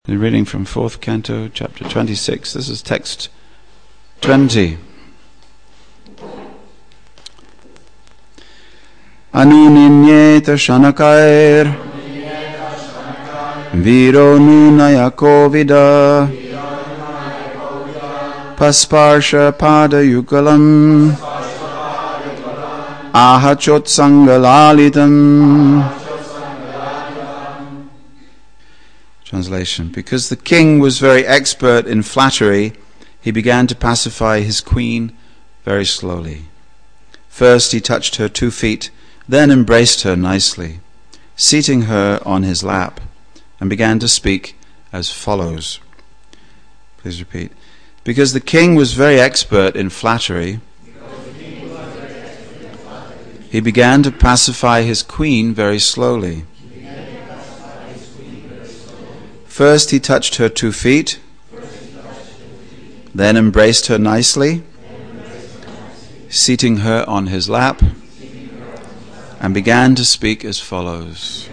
The reading from 4th Canto, chapter 26. This is text 20. Anuninnyeta shanakair Viro nunaya kovida Pasparsha pada yugalam Ahachot sangalalitam. Translation. Because the king was very expert in flattery, he began to pacify his queen very slowly. First he touched her 2 feet, then embraced her nicely, seating her on his lap, and began to speak as follows. Please repeat. Because the king was very expert in flattery, he began to pacify his queen very slowly. First he touched her 2 feet, then embraced her nicely, seating her on his lap, and began to speak as follows.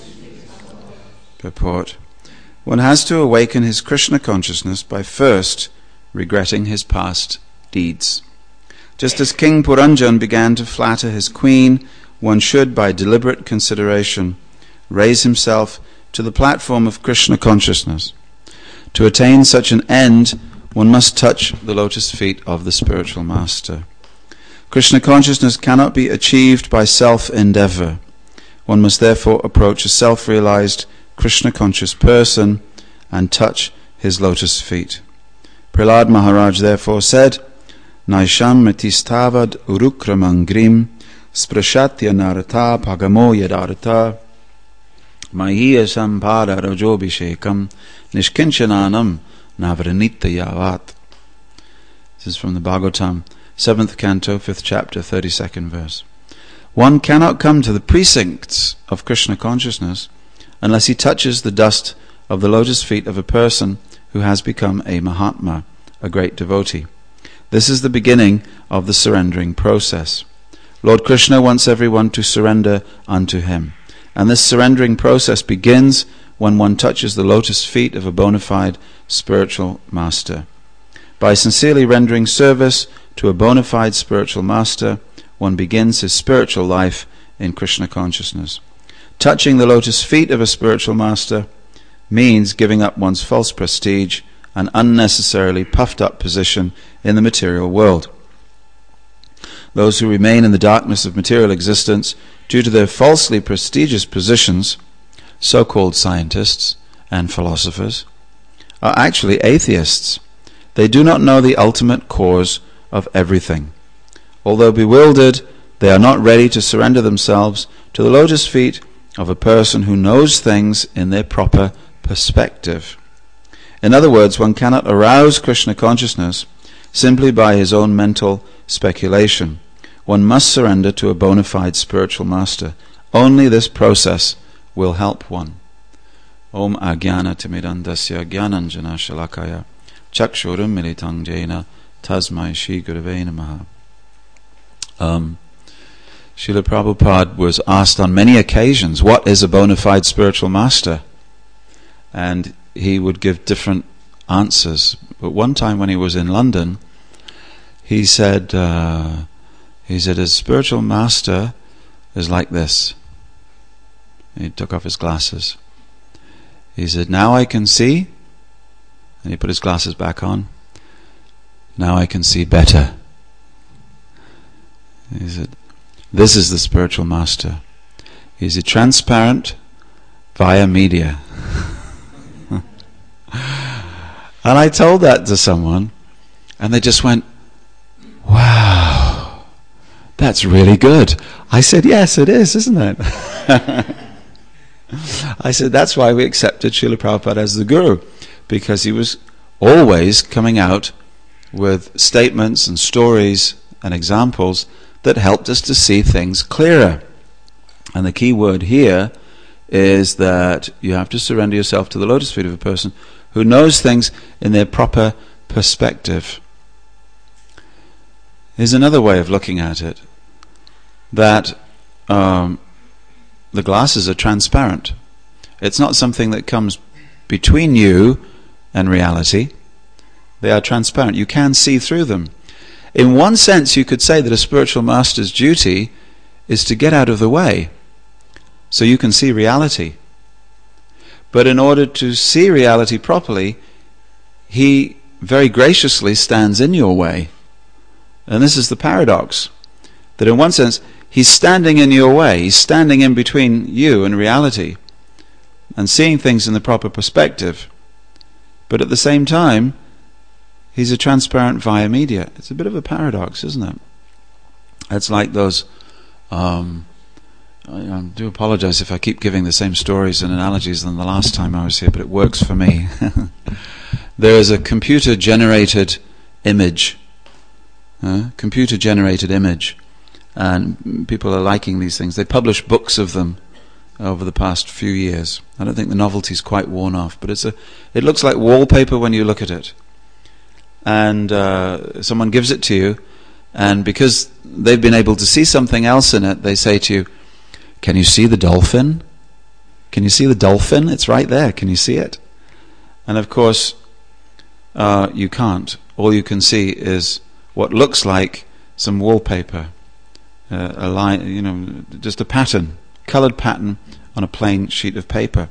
Purport. One has to awaken his Krishna consciousness by first regretting his past deeds. Just as King Puranjan began to flatter his queen, one should, by deliberate consideration, raise himself to the platform of Krishna consciousness. To attain such an end, one must touch the lotus feet of the spiritual master. Krishna consciousness cannot be achieved by self-endeavor. One must therefore approach a self-realized Krishna conscious person and touch his lotus feet. Prahlad Maharaj therefore said, Naisham metistavad urukramangrim sprashatya narata pagamo yadarata Mahiya sampada rajobhishekam nishkinchananam navranita yavat. This is from the Bhagavatam, 7th Canto, 5th Chapter, 32nd verse. One cannot come to the precincts of Krishna consciousness unless he touches the dust of the lotus feet of a person who has become a Mahatma, a great devotee. This is the beginning of the surrendering process. Lord Krishna wants everyone to surrender unto him. And this surrendering process begins when one touches the lotus feet of a bona fide spiritual master. By sincerely rendering service to a bona fide spiritual master, one begins his spiritual life in Krishna consciousness. Touching the lotus feet of a spiritual master means giving up one's false prestige and unnecessarily puffed up position in the material world. Those who remain in the darkness of material existence due to their falsely prestigious positions, so-called scientists and philosophers, are actually atheists. They do not know the ultimate cause of everything. Although bewildered, they are not ready to surrender themselves to the lotus feet of a person who knows things in their proper perspective. In other words, one cannot arouse Krishna consciousness simply by his own mental speculation. One must surrender to a bona fide spiritual master. Only this process will help one. Om Ajnana Timidandasya Jnananjana Shalakaya Chakshuram Militang Jena Tasmai Shri Gurave Namaha. Srila Prabhupada was asked on many occasions, what is a bona fide spiritual master? And he would give different answers. But one time when he was in London, he said, a spiritual master is like this. He took off his glasses. He said, now I can see. And he put his glasses back on. Now I can see better. He said, this is the spiritual master. He's a transparent via media. And I told that to someone, and they just went, wow, that's really good. I said, yes, it is, isn't it? I said, that's why we accepted Srila Prabhupada as the Guru, because he was always coming out with statements and stories and examples that helped us to see things clearer. And the key word here is that you have to surrender yourself to the lotus feet of a person who knows things in their proper perspective. Here's another way of looking at it, that the glasses are transparent. It's not something that comes between you and reality. They are transparent. You can see through them. In one sense, you could say that a spiritual master's duty is to get out of the way so you can see reality. But in order to see reality properly, he very graciously stands in your way. And this is the paradox, that in one sense, he's standing in your way. He's standing in between you and reality and seeing things in the proper perspective. But at the same time, he's a transparent via media. It's a bit of a paradox, isn't it? It's like those... I do apologize if I keep giving the same stories and analogies than the last time I was here, but it works for me. There is a computer-generated image. Computer-generated image. And people are liking these things. They publish books of them over the past few years. I don't think the novelty's quite worn off, but it looks like wallpaper when you look at it. And someone gives it to you, and because they've been able to see something else in it, they say to you, "Can you see the dolphin? Can you see the dolphin? It's right there. Can you see it?" And of course, you can't. All you can see is what looks like some wallpaper, a line, just a pattern, colored pattern on a plain sheet of paper.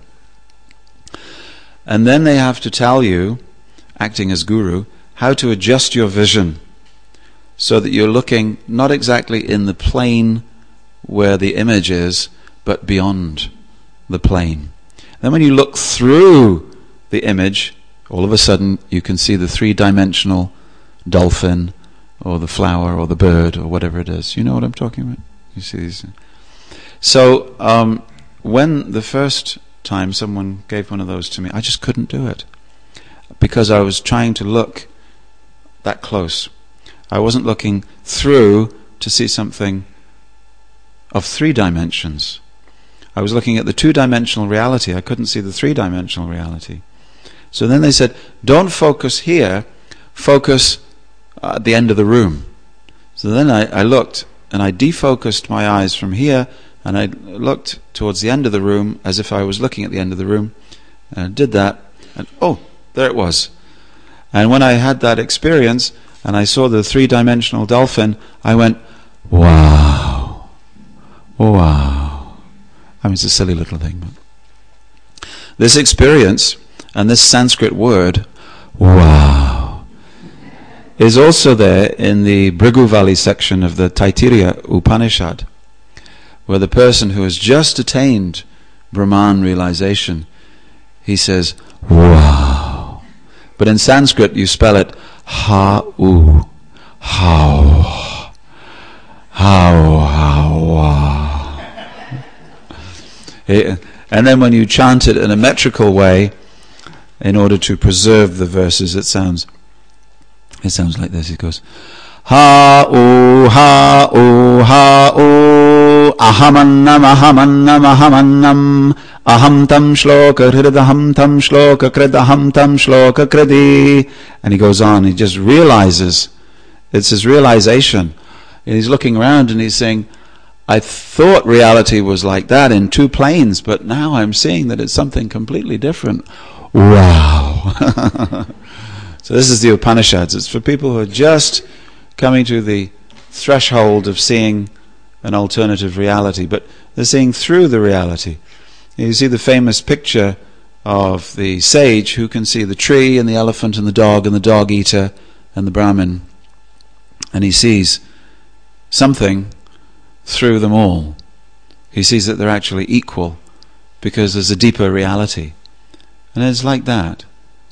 And then they have to tell you, acting as guru, how to adjust your vision so that you're looking not exactly in the plane where the image is, but beyond the plane. Then when you look through the image, all of a sudden you can see the three-dimensional dolphin or the flower or the bird or whatever it is. You know what I'm talking about? You see these? So when the first time someone gave one of those to me, I just couldn't do it because I was trying to look that close. I wasn't looking through to see something of 3 dimensions. I was looking at the 2-dimensional reality. I couldn't see the 3-dimensional reality. So then they said, don't focus here, focus at the end of the room. So then I looked, and I defocused my eyes from here, and I looked towards the end of the room as if I was looking at the end of the room, and I did that, and oh, there it was. And when I had that experience, and I saw the 3-dimensional dolphin, I went, wow. Wow. I mean, it's a silly little thing. But this experience, and this Sanskrit word, wow, is also there in the Bhriguvali section of the Taittiriya Upanishad, where the person who has just attained Brahman realization, he says, wow. But in Sanskrit you spell it ha-u, how, wow. And then when you chant it in a metrical way, in order to preserve the verses, it sounds like this. It goes, ha-u, ha-u, ha-u, ahamannam, ahamannam, ahamannam, aham tam shloka hridaham tam shloka kridaham tam shloka kridi. And he goes on, he just realizes, it's his realization. And he's looking around and he's saying, I thought reality was like that in 2 planes, but now I'm seeing that it's something completely different. Wow. So this is the Upanishads. It's for people who are just coming to the threshold of seeing an alternative reality, but they're seeing through the reality. You see the famous picture of the sage who can see the tree and the elephant and the dog eater and the Brahmin, and he sees something through them all. He sees that they're actually equal because there's a deeper reality. And it's like that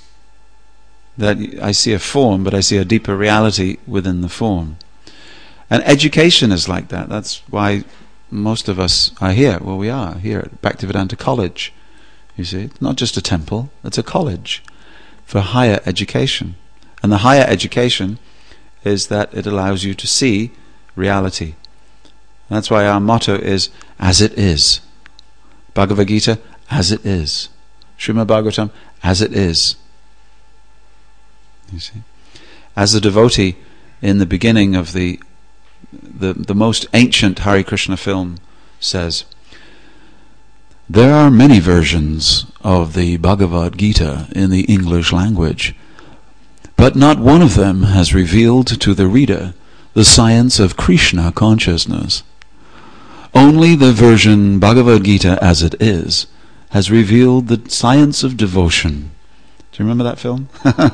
I see a form, but I see a deeper reality within the form. And education is like that. That's why most of us are here. Well, we are here at Bhaktivedanta College. You see, it's not just a temple, it's a college for higher education. And the higher education is that it allows you to see reality. And that's why our motto is, as it is. Bhagavad Gita, as it is. Srimad Bhagavatam, as it is. You see, as the devotee in the beginning of the most ancient Hare Krishna film says, There are many versions of the Bhagavad Gita in the English language, but not one of them has revealed to the reader the science of Krishna consciousness. Only the version Bhagavad Gita as it is has revealed the science of devotion. Do you remember that film?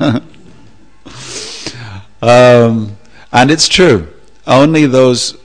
And it's true. Only the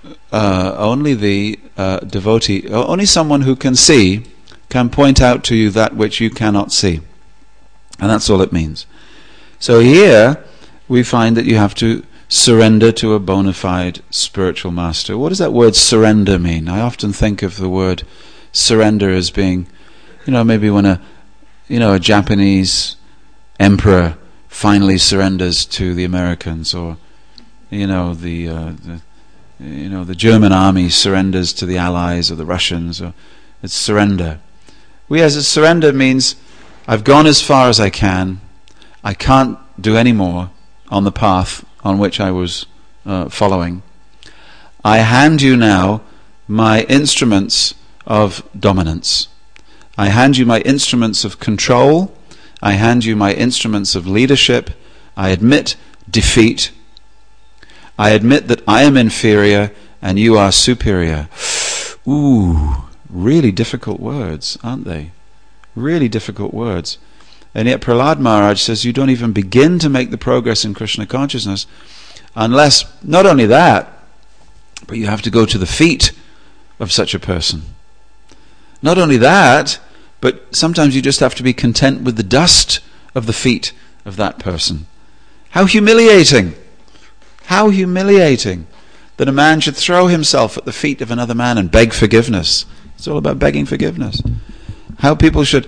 devotee, only someone who can see can point out to you that which you cannot see. And that's all it means. So here we find that you have to surrender to a bona fide spiritual master. What does that word surrender mean? I often think of the word surrender as being, maybe when a Japanese emperor finally surrenders to the Americans, or the German army surrenders to the Allies or the Russians. Or it's surrender. Surrender means I've gone as far as I can. I can't do any more on the path on which I was following. I hand you now my instruments of dominance. I hand you my instruments of control. I hand you my instruments of leadership. I admit defeat. I admit that I am inferior and you are superior. Ooh, really difficult words, aren't they? Really difficult words. And yet Prahlad Maharaj says you don't even begin to make the progress in Krishna consciousness unless, not only that, but you have to go to the feet of such a person. Not only that, but sometimes you just have to be content with the dust of the feet of that person. How humiliating! How humiliating that a man should throw himself at the feet of another man and beg forgiveness. It's all about begging forgiveness. How people should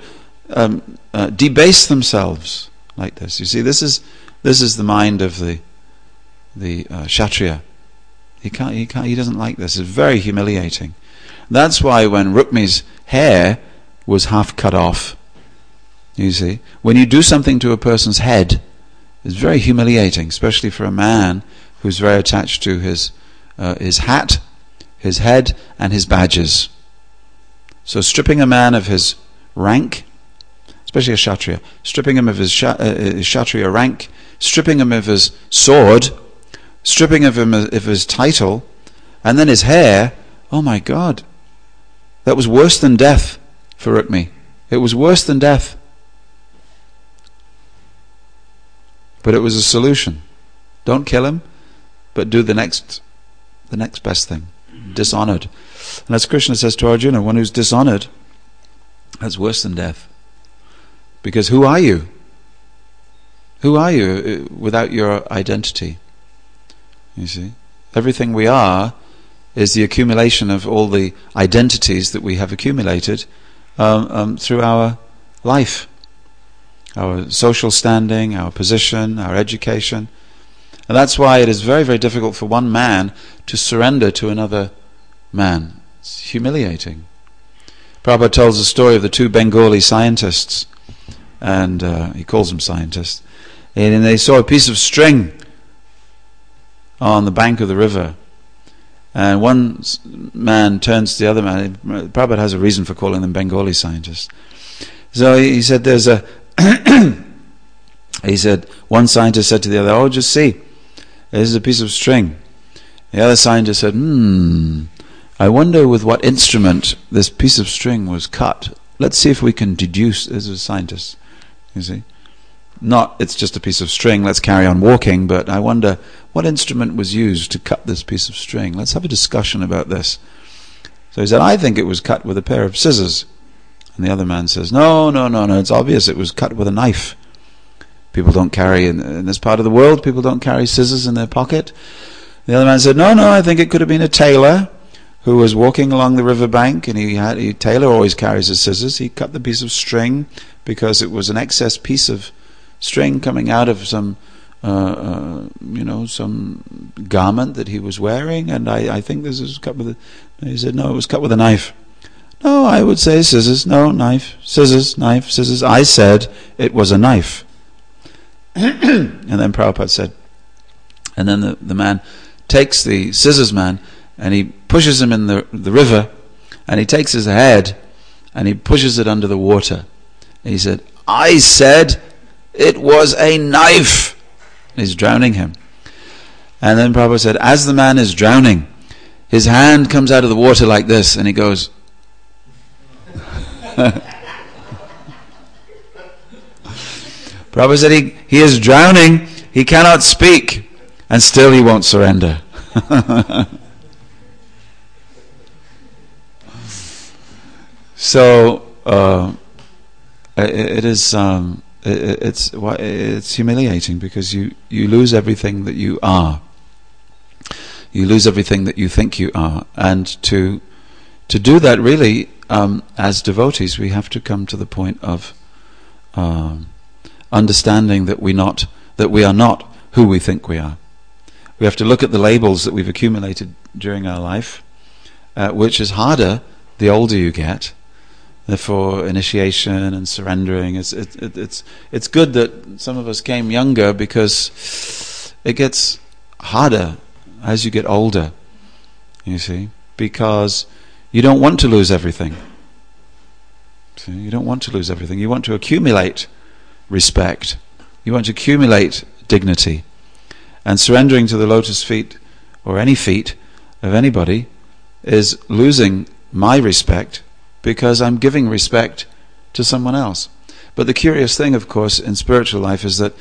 debase themselves like this. You see, this is the mind of the Kshatriya. He doesn't like this. It's very humiliating. That's why when Rukmi's hair was half cut off, you see, when you do something to a person's head, it's very humiliating, especially for a man who's very attached to his hat, his head, and his badges. So stripping a man of his rank, especially a Kshatriya, stripping him of his Kshatriya rank, stripping him of his sword, stripping him of his title, and then his hair, oh my God, that was worse than death for Rukmi. It was worse than death. But it was a solution. Don't kill him, but do the next best thing. Dishonored. And as Krishna says to Arjuna, one who's dishonored, that's worse than death. Because who are you? Who are you without your identity? You see? Everything we are is the accumulation of all the identities that we have accumulated through our life. Our social standing, our position, our education. And that's why it is very, very difficult for one man to surrender to another man. It's humiliating. Prabhupada tells the story of the two Bengali scientists, and he calls them scientists, and they saw a piece of string on the bank of the river, and one man turns to the other man. Prabhupada has a reason for calling them Bengali scientists. So he said one scientist said to the other, "Oh, just see, this is a piece of string." The other scientist said, I wonder with what instrument this piece of string was cut. Let's see if we can deduce, as a scientist, you see. Not, it's just a piece of string, let's carry on walking, but I wonder what instrument was used to cut this piece of string. Let's have a discussion about this. So he said, I think it was cut with a pair of scissors. And the other man says, no, it's obvious it was cut with a knife. People don't carry, in this part of the world, people don't carry scissors in their pocket. The other man said, no, I think it could have been a tailor who was walking along the riverbank, and tailor always carries his scissors. He cut the piece of string because it was an excess piece of string coming out of some garment that he was wearing, and I think this is cut with he said, no, it was cut with a knife. No, I would say scissors. No, knife. Scissors, knife, scissors. I said it was a knife. And then Prabhupada said, and then the man takes the scissors man and he pushes him in the river, and he takes his head and he pushes it under the water. And he said, "I said it was a knife." And he's drowning him. And then Prabhupada said, as the man is drowning, his hand comes out of the water like this, and he goes, Prabhupada said he is drowning, he cannot speak, and still he won't surrender. So it's humiliating, because you lose everything that you are. You lose everything that you think you are, and to do that, really, as devotees, we have to come to the point of understanding that we are not who we think we are. We have to look at the labels that we've accumulated during our life, which is harder the older you get. Therefore, initiation and surrendering, it's good that some of us came younger, because it gets harder as you get older, you see, because you don't want to lose everything. See, you don't want to lose everything. You want to accumulate respect. You want to accumulate dignity. And surrendering to the lotus feet, or any feet of anybody, is losing my respect, because I'm giving respect to someone else. But the curious thing, of course, in spiritual life is that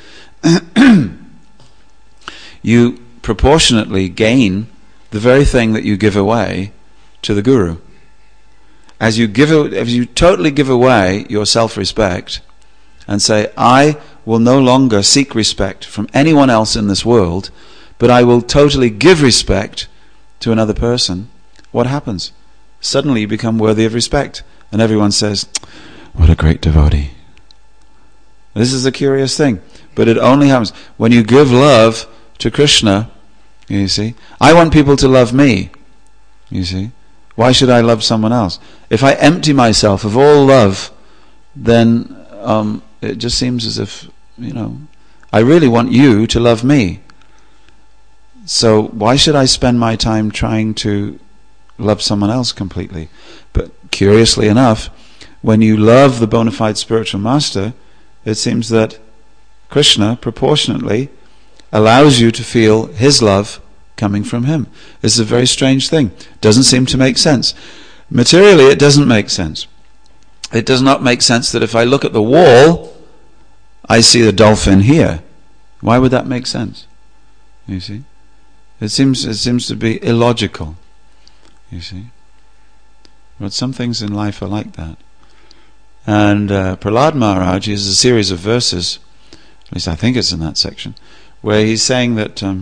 you proportionately gain the very thing that you give away to the Guru. As you totally give away your self-respect and say, I will no longer seek respect from anyone else in this world, but I will totally give respect to another person, what happens? Suddenly you become worthy of respect, and everyone says, what a great devotee. This is a curious thing, but it only happens when you give love to Krishna. You see, I want people to love me. You see, why should I love someone else? If I empty myself of all love, then it just seems as if, I really want you to love me. So why should I spend my time trying to love someone else completely? But curiously enough, when you love the bona fide spiritual master, it seems that Krishna proportionately allows you to feel his love coming from him. This is a very strange thing. Doesn't seem to make sense. Materially, it doesn't make sense. It does not make sense that if I look at the wall, I see the dolphin here. Why would that make sense? You see? It seems to be illogical. You see? But some things in life are like that. And Prahlad Maharaj has a series of verses, at least I think it's in that section, where he's saying that no,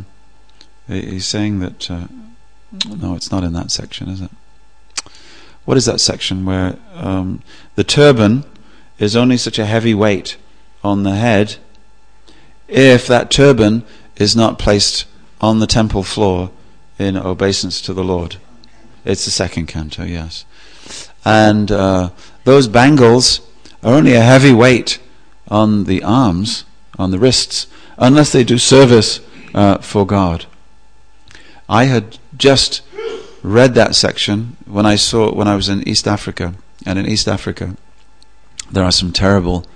it's not in that section, is it? What is that section where the turban is only such a heavy weight on the head if that turban is not placed on the temple floor in obeisance to the Lord? It's the second canto, yes. And those bangles are only a heavy weight on the arms, on the wrists, unless they do service for God. I had just read that section when I was in East Africa, and in East Africa there are some terrible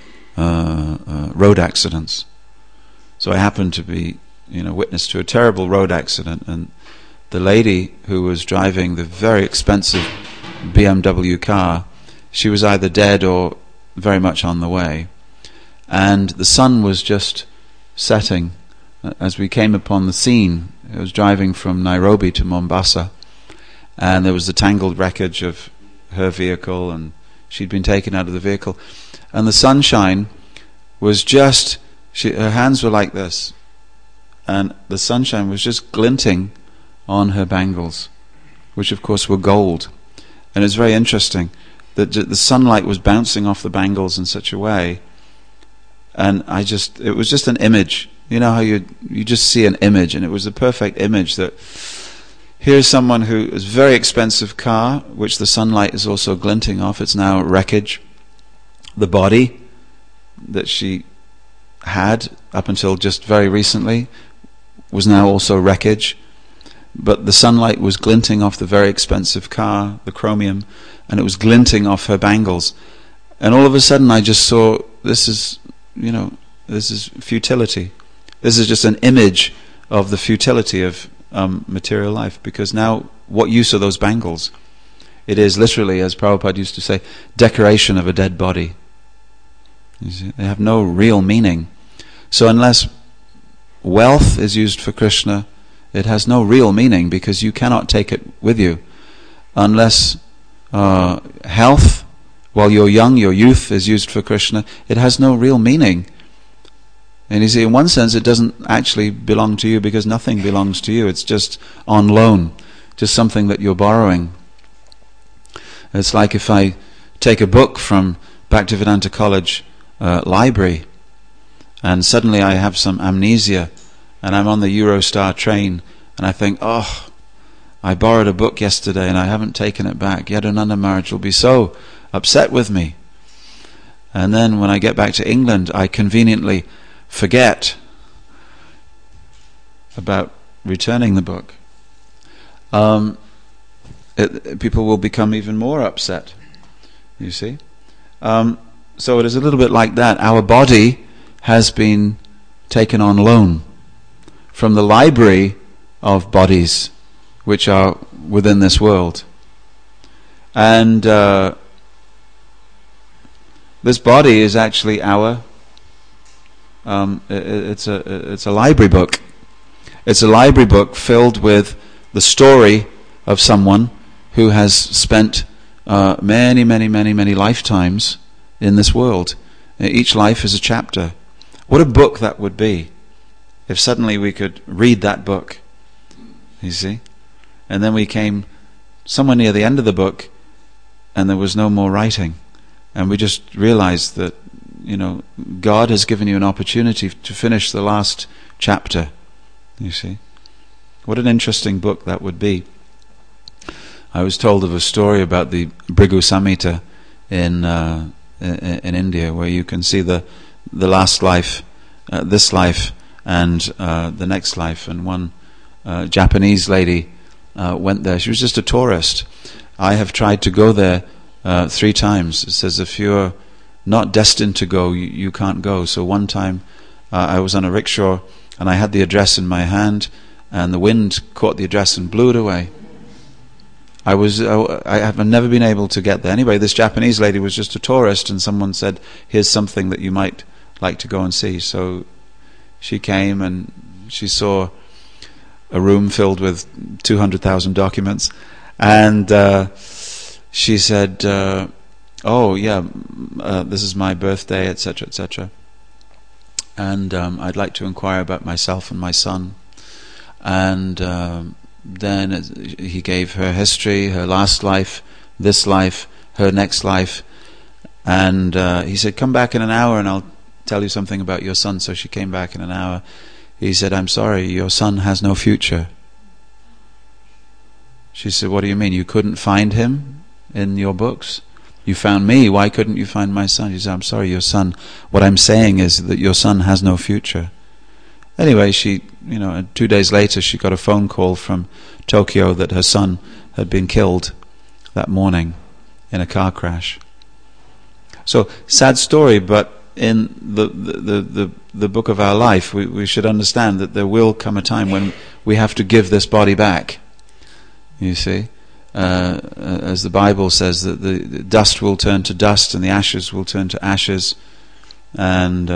road accidents. So I happened to be, witness to a terrible road accident, and the lady who was driving the very expensive BMW car, she was either dead or very much on the way, and the sun was just setting as we came upon the scene. It was driving from Nairobi to Mombasa, and there was the tangled wreckage of her vehicle, and she'd been taken out of the vehicle, and the sunshine was just, her hands were like this, and the sunshine was just glinting on her bangles, which of course were gold. And it's very interesting that the sunlight was bouncing off the bangles in such a way, and it was just an image. You know how you just see an image, and it was a perfect image that here's someone who is a very expensive car, which the sunlight is also glinting off. It's now wreckage. The body that she had up until just very recently was now also wreckage. But the sunlight was glinting off the very expensive car, the chromium, and it was glinting off her bangles. And all of a sudden I just saw, this is futility. This is just an image of the futility of material life, because now what use are those bangles? It is literally, as Prabhupada used to say, decoration of a dead body. You see, they have no real meaning. So unless wealth is used for Krishna, it has no real meaning, because you cannot take it with you. Unless health, while you're young, your youth is used for Krishna, it has no real meaning. And you see, in one sense, it doesn't actually belong to you, because nothing belongs to you. It's just on loan, just something that you're borrowing. It's like if I take a book from Bhaktivedanta College library, and suddenly I have some amnesia, and I'm on the Eurostar train, and I think, oh, I borrowed a book yesterday and I haven't taken it back. Yadunanda Maharaj will be so upset with me. And then when I get back to England, I conveniently forget about returning the book. People will become even more upset, you see. So it is a little bit like that. Our body has been taken on loan from the library of bodies which are within this world. And this body is actually our it's a library book. It's a library book filled with the story of someone who has spent many lifetimes in this world. Each life is a chapter. What a book that would be if suddenly we could read that book, you see. And then we came somewhere near the end of the book and there was no more writing. And we just realized that, God has given you an opportunity to finish the last chapter, you see. What an interesting book that would be. I was told of a story about the Bhrigu Samhita in India, where you can see the last life, this life, and the next life. And one Japanese lady went there. She was just a tourist. I have tried to go there 3 times. It says if you're not destined to go, you can't go. So one time I was on a rickshaw and I had the address in my hand, and the wind caught the address and blew it away. I have never been able to get there. Anyway, this Japanese lady was just a tourist, and someone said, here's something that you might like to go and see. So she came and she saw a room filled with 200,000 documents, and she said, oh yeah, this is my birthday, etc., etc. And I'd like to inquire about myself and my son. And then he gave her history, her last life, this life, her next life. And he said, come back in an hour and I'll tell you something about your son. So she came back in an hour. He said, I'm sorry, your son has no future. She said, what do you mean? You couldn't find him in your books? You found me, why couldn't you find my son? He said, I'm sorry, your son, what I'm saying is that your son has no future. Anyway, she, 2 days later she got a phone call from Tokyo that her son had been killed that morning in a car crash. So, sad story, but in the book of our life, we should understand that there will come a time when we have to give this body back. You see, as the Bible says, that the dust will turn to dust and the ashes will turn to ashes. And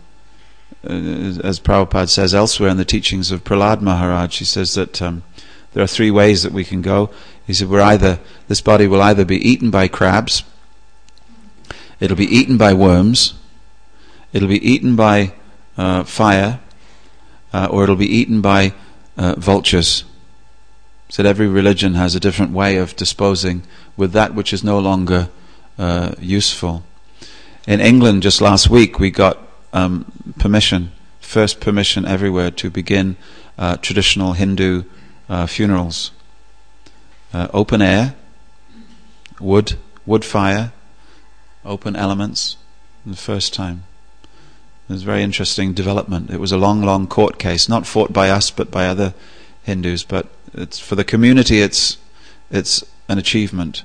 as Prabhupada says elsewhere in the teachings of Prahlad Maharaj, he says that there are 3 ways that we can go. He said, this body will either be eaten by crabs, it'll be eaten by worms, it'll be eaten by fire, or it'll be eaten by vultures. So that every religion has a different way of disposing with that which is no longer useful. In England, just last week, we got permission, first permission everywhere, to begin traditional Hindu funerals. Open air, wood fire, open elements, the first time. It was a very interesting development. It was a long court case, not fought by us but by other Hindus, but it's for the community. It's an achievement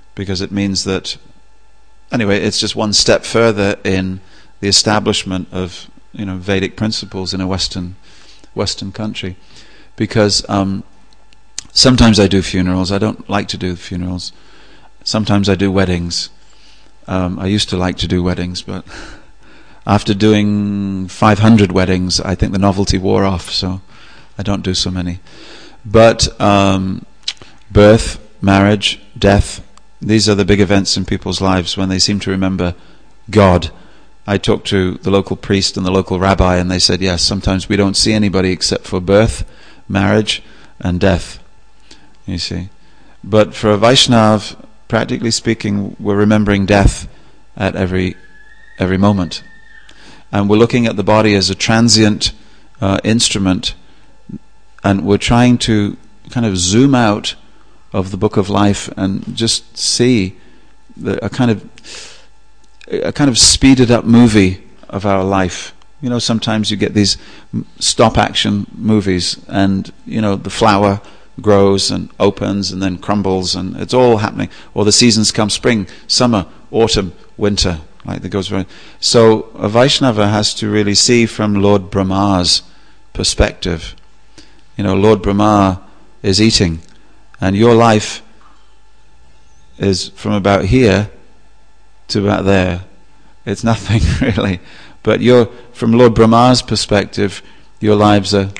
because it means that, anyway, it's just one step further in the establishment of Vedic principles in a Western country. Because sometimes I do funerals. I don't like to do funerals. Sometimes I do weddings. I used to like to do weddings, but after doing 500 weddings, I think the novelty wore off, so I don't do so many. But birth, marriage, death, these are the big events in people's lives when they seem to remember God. I talked to the local priest and the local rabbi, and they said, yes, sometimes we don't see anybody except for birth, marriage, and death, you see. But for a Vaishnav, practically speaking, we're remembering death at every moment. And we're looking at the body as a transient instrument, and we're trying to kind of zoom out of the book of life and just see a kind of speeded up movie of our life. Sometimes you get these stop action movies, and the flower grows and opens and then crumbles, and it's all happening. Or the seasons come: spring, summer, autumn, winter. Like that goes around. So a Vaishnava has to really see from Lord Brahma's perspective. Lord Brahma is eating, and your life is from about here to about there. It's nothing really. But from Lord Brahma's perspective, your lives are...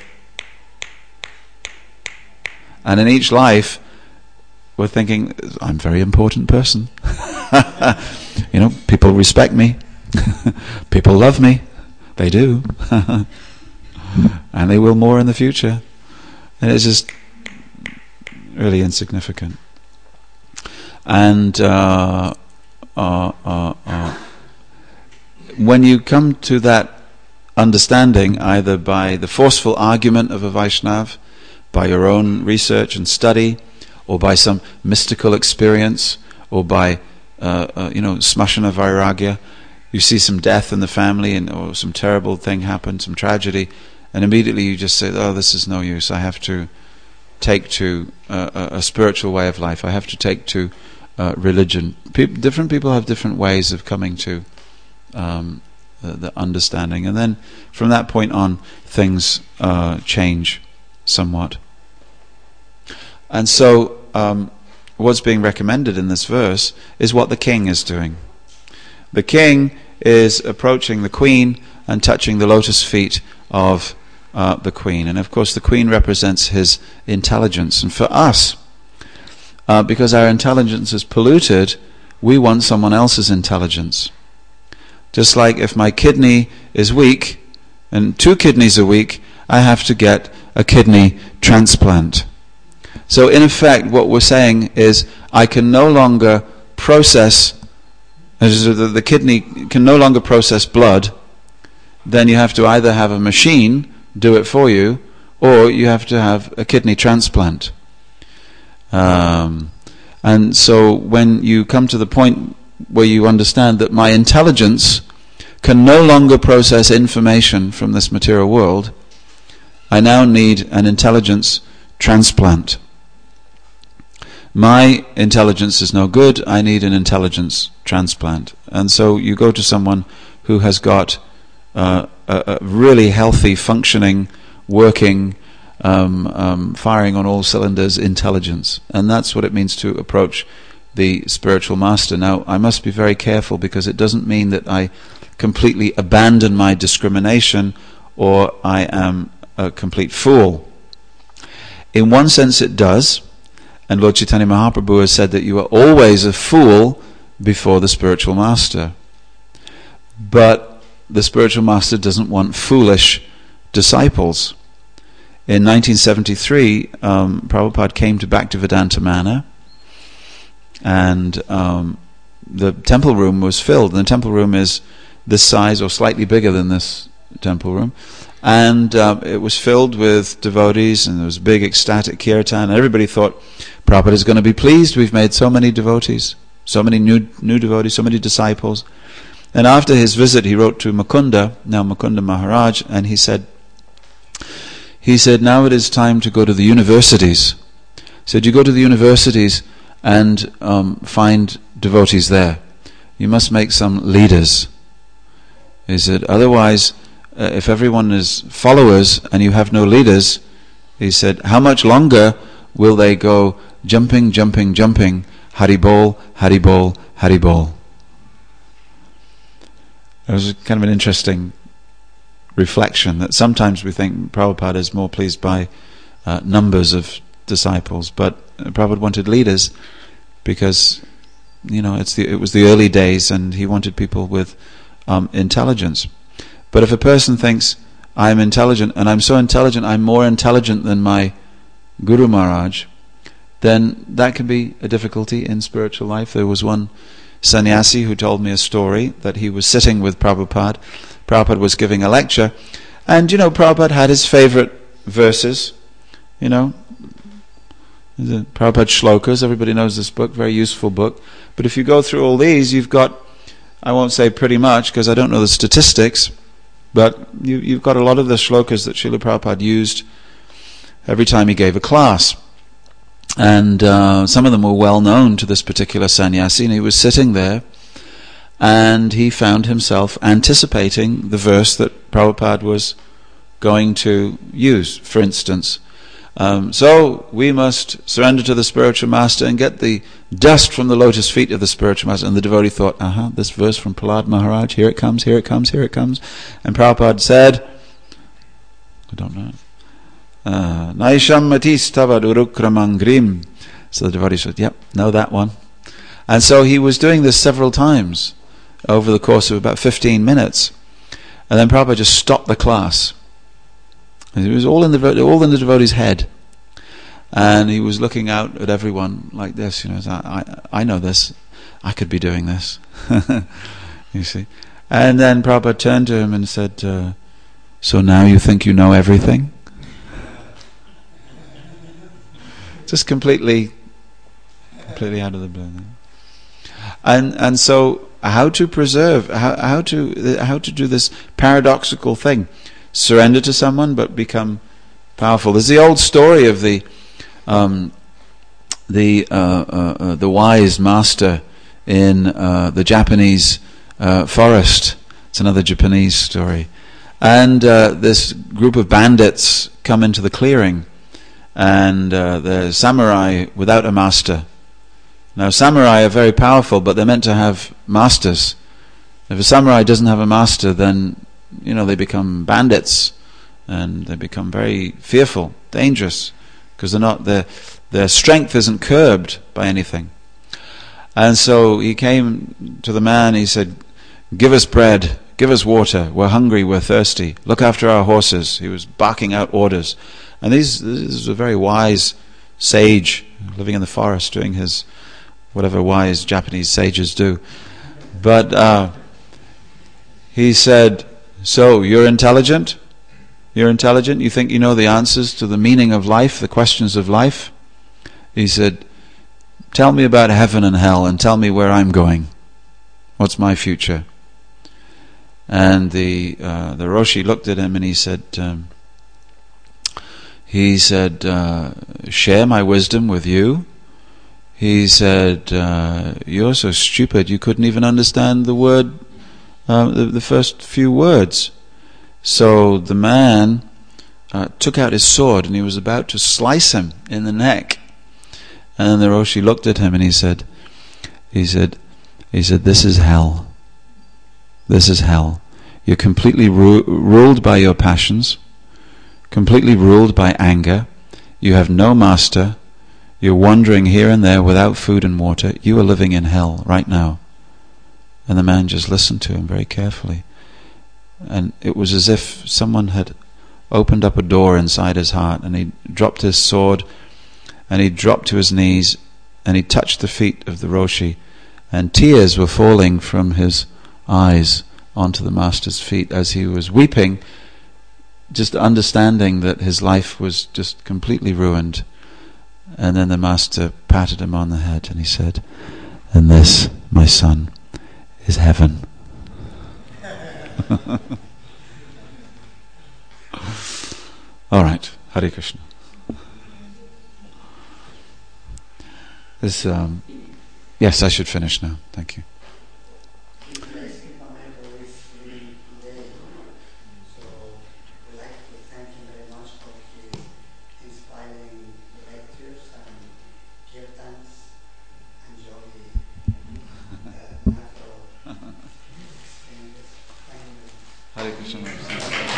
And in each life, we're thinking, I'm a very important person. People respect me. People love me. They do. And they will more in the future. And it's just really insignificant. And when you come to that understanding, either by the forceful argument of a Vaishnav, by your own research and study, or by some mystical experience, or by smashana vairagya, you see some death in the family, or some terrible thing happen, some tragedy, and immediately you just say, oh, this is no use. I have to take to a spiritual way of life. I have to take to religion. Different people have different ways of coming to the understanding, and then from that point on, things change somewhat. And so what's being recommended in this verse is what the king is doing. The king is approaching the queen and touching the lotus feet of the queen. And of course the queen represents his intelligence. And for us, because our intelligence is polluted, we want someone else's intelligence. Just like if my kidney is weak, and 2 kidneys are weak, I have to get a kidney transplant. So in effect, what we're saying is, I can no longer process, the kidney can no longer process blood. Then you have to either have a machine do it for you, or you have to have a kidney transplant. And so when you come to the point where you understand that my intelligence can no longer process information from this material world, I now need an intelligence transplant. My intelligence is no good, I need an intelligence transplant. And so you go to someone who has got a really healthy, functioning, working, firing on all cylinders intelligence. And that's what it means to approach the spiritual master. Now, I must be very careful, because it doesn't mean that I completely abandon my discrimination or I am a complete fool. In one sense it does, and Lord Chaitanya Mahaprabhu has said that you are always a fool before the spiritual master. But the spiritual master doesn't want foolish disciples. In 1973, Prabhupada came to Bhaktivedanta Manor, and the temple room was filled. And the temple room is this size or slightly bigger than this temple room, and it was filled with devotees, and there was a big ecstatic kirtan, and everybody thought, Prabhupada is going to be pleased, we've made so many devotees, so many new devotees, so many disciples. And after his visit, he wrote to Mukunda, now Mukunda Maharaj, and he said, now it is time to go to the universities. He said, you go to the universities and find devotees there. You must make some leaders. He said, otherwise, if everyone is followers and you have no leaders, he said, how much longer will they go jumping, jumping, jumping, Haribol, Haribol, Haribol? It was kind of an interesting reflection that sometimes we think Prabhupada is more pleased by numbers of disciples, but Prabhupada wanted leaders because, it was the early days and he wanted people with intelligence. But if a person thinks, I'm intelligent and I'm so intelligent, I'm more intelligent than my Guru Maharaj, then that can be a difficulty in spiritual life. There was one sannyasi who told me a story that he was sitting with Prabhupada. Prabhupada was giving a lecture, and Prabhupada had his favorite verses, the Prabhupada shlokas. Everybody knows this book, very useful book. But if you go through all these, you've got, I won't say pretty much because I don't know the statistics, but you've got a lot of the shlokas that Srila Prabhupada used every time he gave a class. And some of them were well known to this particular sannyasi, and he was sitting there, and he found himself anticipating the verse that Prabhupada was going to use. For instance, so we must surrender to the spiritual master and get the dust from the lotus feet of the spiritual master. And the devotee thought, this verse from Prahlad Maharaj, here it comes, here it comes, here it comes. And Prabhupada said, I don't know, Naisham matis tavad urukramangrim. So the devotee said, yep, know that one. And so he was doing this several times over the course of about 15 minutes. And then Prabhupada just stopped the class. And it was all in the devotee's head. And he was looking out at everyone like this, I know this, I could be doing this. You see. And then Prabhupada turned to him and said, so now you think you know everything? Just completely out of the blue. And so how to preserve, how to do this paradoxical thing? Surrender to someone but become powerful. There's the old story of the wise master in the Japanese forest. It's another Japanese story. And this group of bandits come into the clearing, and the samurai without a master. Now samurai are very powerful, but they're meant to have masters. If a samurai doesn't have a master, then they become bandits, and they become very fearful, dangerous, because their strength isn't curbed by anything. And so he came to the man, he said, give us bread, give us water, we're hungry, we're thirsty, look after our horses. He was barking out orders. And this is a very wise sage living in the forest doing his whatever wise Japanese sages do. But he said, so you're intelligent? You're intelligent? You think you know the answers to the meaning of life, the questions of life? He said, tell me about heaven and hell and tell me where I'm going. What's my future? And the Roshi looked at him and he said, share my wisdom with you? He said, you're so stupid you couldn't even understand the word, the first few words. So the man took out his sword and he was about to slice him in the neck. And then the Roshi looked at him and he said, this is hell. This is hell. You're completely ruled by your passions, completely ruled by anger. You have no master. You're wandering here and there without food and water. You are living in hell right now. And the man just listened to him very carefully. And it was as if someone had opened up a door inside his heart, and he dropped his sword and he dropped to his knees and he touched the feet of the Roshi, and tears were falling from his eyes onto the master's feet as he was weeping, just understanding that his life was just completely ruined. And then the master patted him on the head and he said, and this, my son, is heaven. All right, Hare Krishna. Yes, I should finish now. Thank you. Hare Krishna.